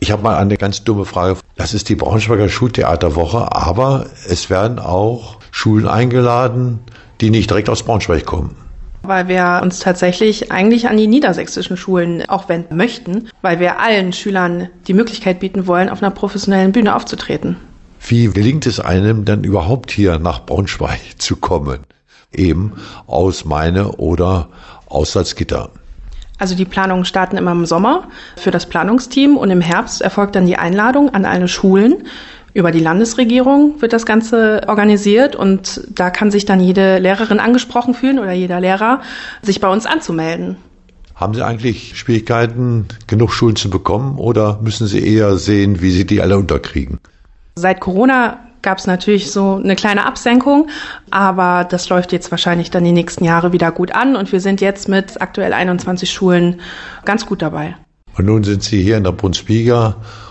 Ich habe mal eine ganz dumme Frage. Das ist die Braunschweiger Schultheaterwoche, aber es werden auch Schulen eingeladen, die nicht direkt aus Braunschweig kommen. Weil wir uns tatsächlich eigentlich an die niedersächsischen Schulen auch wenden möchten, weil wir allen Schülern die Möglichkeit bieten wollen, auf einer professionellen Bühne aufzutreten. Wie gelingt es einem denn überhaupt hier nach Braunschweig zu kommen? Eben aus Meine oder aus Salzgitter. Also die Planungen starten immer im Sommer für das Planungsteam und im Herbst erfolgt dann die Einladung an alle Schulen. Über die Landesregierung wird das Ganze organisiert und da kann sich dann jede Lehrerin angesprochen fühlen oder jeder Lehrer, sich bei uns anzumelden. Haben Sie eigentlich Schwierigkeiten, genug Schulen zu bekommen oder müssen Sie eher sehen, wie Sie die alle unterkriegen? Seit Corona gab es natürlich so eine kleine Absenkung, aber das läuft jetzt wahrscheinlich dann die nächsten Jahre wieder gut an und wir sind jetzt mit aktuell 21 Schulen ganz gut dabei. Und nun sind Sie hier in der Brunsviga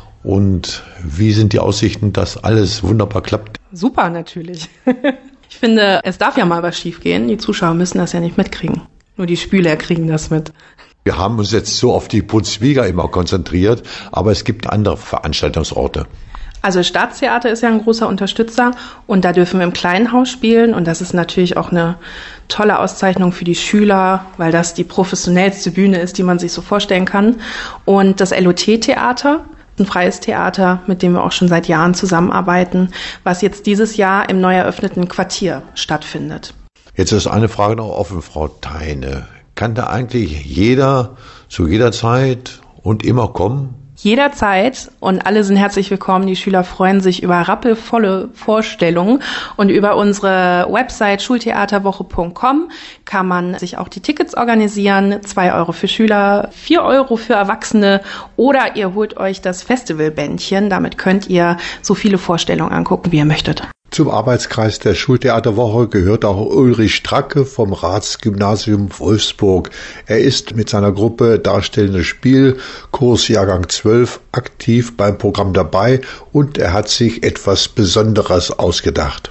und wie sind die Aussichten, dass alles wunderbar klappt? Super natürlich. Ich finde, es darf ja mal was schiefgehen. Die Zuschauer müssen das ja nicht mitkriegen. Nur die Spieler kriegen das mit. Wir haben uns jetzt so auf die Brunsviga immer konzentriert, aber es gibt andere Veranstaltungsorte. Also das Staatstheater ist ja ein großer Unterstützer und da dürfen wir im kleinen Haus spielen und das ist natürlich auch eine tolle Auszeichnung für die Schüler, weil das die professionellste Bühne ist, die man sich so vorstellen kann. Und das LOT-Theater, ein freies Theater, mit dem wir auch schon seit Jahren zusammenarbeiten, was jetzt dieses Jahr im neu eröffneten Quartier stattfindet. Jetzt ist eine Frage noch offen, Frau Theine. Kann da eigentlich jeder zu jeder Zeit und immer kommen? Jederzeit und alle sind herzlich willkommen. Die Schüler freuen sich über rappelvolle Vorstellungen und über unsere Website schultheaterwoche.com kann man sich auch die Tickets organisieren. 2 Euro für Schüler, 4 Euro für Erwachsene oder ihr holt euch das Festivalbändchen. Damit könnt ihr so viele Vorstellungen angucken, wie ihr möchtet. Zum Arbeitskreis der Schultheaterwoche gehört auch Ulrich Stracke vom Ratsgymnasium Wolfsburg. Er ist mit seiner Gruppe Darstellendes Spiel, Kurs Jahrgang 12, aktiv beim Programm dabei und er hat sich etwas Besonderes ausgedacht.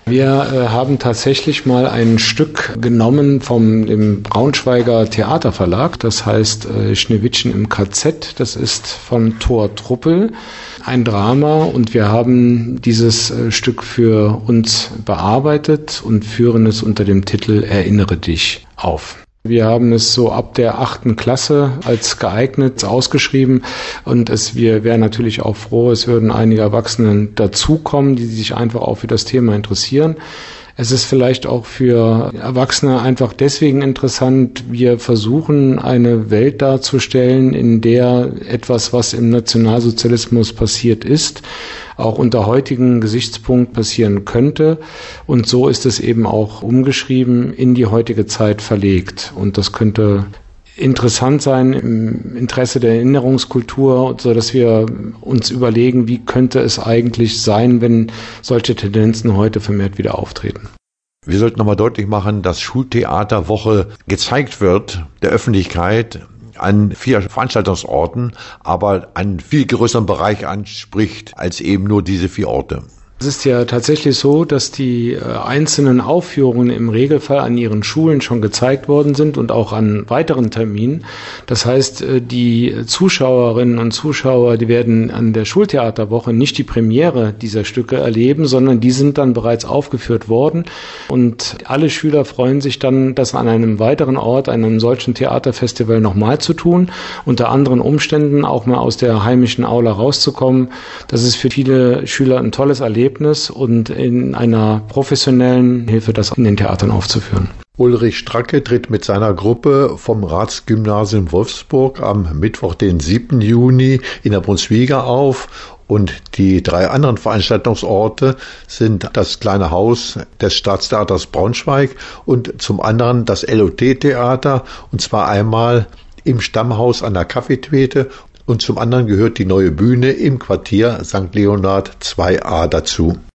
Wir haben tatsächlich mal ein Stück genommen vom dem Braunschweiger Theaterverlag, das heißt Schneewittchen im KZ, das ist von Thor Truppel, ein Drama und wir haben dieses Stück für uns bearbeitet und führen es unter dem Titel Erinnere dich auf. Wir haben es so ab der 8. Klasse als geeignet ausgeschrieben und wir wären natürlich auch froh, es würden einige Erwachsene dazukommen, die sich einfach auch für das Thema interessieren. Es ist vielleicht auch für Erwachsene einfach deswegen interessant, wir versuchen eine Welt darzustellen, in der etwas, was im Nationalsozialismus passiert ist, auch unter heutigen Gesichtspunkt passieren könnte. Und so ist es eben auch umgeschrieben, in die heutige Zeit verlegt. Und das könnte interessant sein im Interesse der Erinnerungskultur, so dass wir uns überlegen, wie könnte es eigentlich sein, wenn solche Tendenzen heute vermehrt wieder auftreten. Wir sollten nochmal deutlich machen, dass Schultheaterwoche gezeigt wird der Öffentlichkeit an 4 Veranstaltungsorten, aber einen viel größeren Bereich anspricht als eben nur diese 4 Orte. Es ist ja tatsächlich so, dass die einzelnen Aufführungen im Regelfall an ihren Schulen schon gezeigt worden sind und auch an weiteren Terminen. Das heißt, die Zuschauerinnen und Zuschauer, die werden an der Schultheaterwoche nicht die Premiere dieser Stücke erleben, sondern die sind dann bereits aufgeführt worden. Und alle Schüler freuen sich dann, das an einem weiteren Ort, einem solchen Theaterfestival nochmal zu tun, unter anderen Umständen auch mal aus der heimischen Aula rauszukommen. Das ist für viele Schüler ein tolles Erlebnis und in einer professionellen Hilfe, das in den Theatern aufzuführen. Ulrich Stracke tritt mit seiner Gruppe vom Ratsgymnasium Wolfsburg am Mittwoch, den 7. Juni in der Brunsviga auf und die 3 anderen Veranstaltungsorte sind das kleine Haus des Staatstheaters Braunschweig und zum anderen das LOT-Theater und zwar einmal im Stammhaus an der Kaffeetwete und zum anderen gehört die neue Bühne im Quartier St. Leonhard 2a dazu.